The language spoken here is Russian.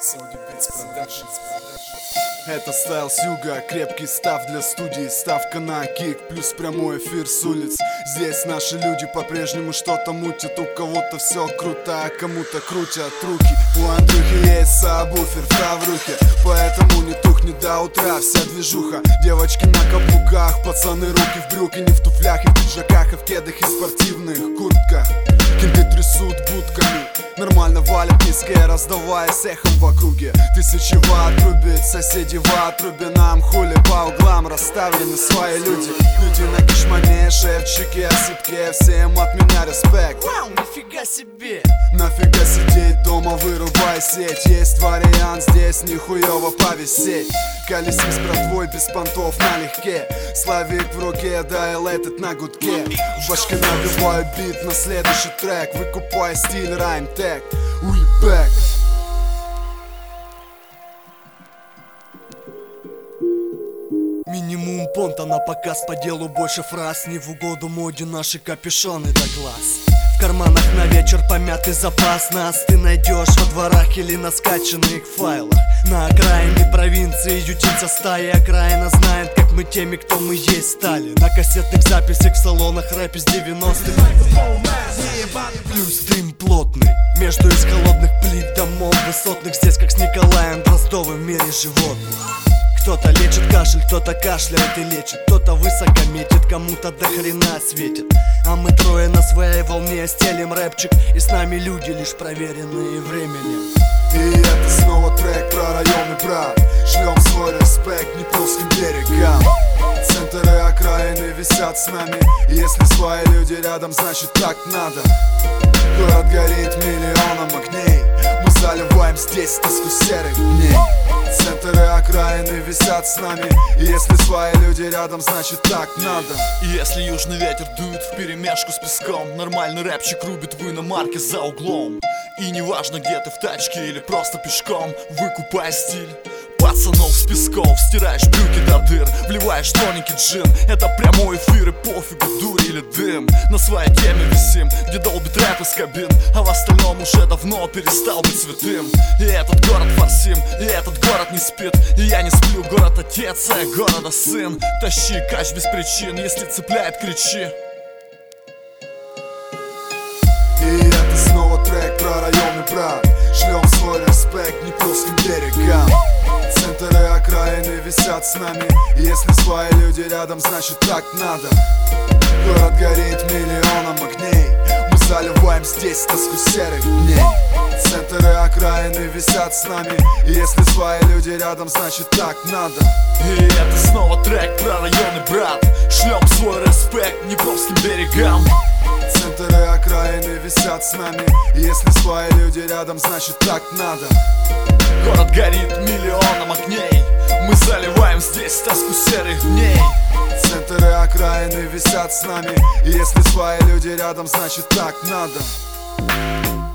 Это стайл с юга, крепкий став для студии, ставка на кик, плюс прямой эфир с улиц. Здесь наши люди по-прежнему что-то мутят, у кого-то все круто, а кому-то крутят руки. У Андрюхи есть сабвуфер в таврухе, поэтому не тухнет до утра вся движуха. Девочки на каблуках, пацаны руки в брюки, не в туфлях и в пиджаках, и в кедах и спортивных куртках. Кенты трясут будками, нормально валят низкие, раздаваясь эхом в округе. Тысячи ватт рубит, соседи в отрубе, нам хули по углам расставлены свои люди. Люди на кишмане, шефчики, осипке, всем от меня респект. Вау, нифига себе! Нафига сидеть дома, вырубай сеть. Есть вариант здесь нихуёво повисеть. Колесим с братвой без понтов налегке. Славик в руке, да и летит на гудке. В башке набиваю бит на следующий трек. Выкупай стиль, райм, тег. We back. Минимум понта на показ, по делу больше фраз. Не в угоду моде наши капюшоны до глаз. В карманах на вечер помятый запас. Нас ты найдешь во дворах или на скачанных файлах. На окраине провинции ютится стая. Окраина знает, как мы теми, кто мы есть стали. На кассетных записях в салонах рэп из 90-х. Плюс дым плотный между из холодных плит домов высотных. Здесь как с Николаем Дроздовым в мире животных. Кто-то лечит кашель, кто-то кашляет и лечит. Кто-то высоко метит, кому-то до хрена светит. А мы трое на своей волне стелим рэпчик. И с нами люди, лишь проверенные временем. И это снова трек про район и брат. Шлем свой респект Днепровским берегам. Центры окраины висят с нами. И если свои люди рядом, значит так надо. Город горит миллионом огней. Мы заливаем здесь тоску серых дней. Центры окраины висят с нами. И если свои люди рядом, значит так надо. И если южный ветер дует вперемешку с песком, нормальный рэпчик рубит в иномарке за углом. И неважно, где ты в тачке или просто пешком, выкупай стиль пацанов с песков. Стираешь брюки до дыр, вливаешь тоненький джин. Это прямой эфир и пофигу, дурь или дым. На своей теме висим, где долбит рэп из кабин. А в остальном уже давно перестал быть святым. И этот город форсим, и этот город не спит. И я не сплю, город отец, а я города сын. Тащи кач без причин, если цепляет, кричи. И это снова трек про район и брат. Шлем свой респект Днепровским берегам. Центры окраины висят с нами. И если свои люди рядом, значит так надо. Город горит миллионом огней. Мы заливаем здесь тоску серых дней. Центры окраины висят с нами. И если свои люди рядом, значит так надо. И это снова трек про район и брат. Шлем свой респект Днепровским берегам. Центры окраины висят с нами. И если свои люди рядом, значит так надо. Город горит миллионом огней. Мы заливаем здесь тоску серых дней. Центры окраины висят с нами. И если свои люди рядом, значит так надо.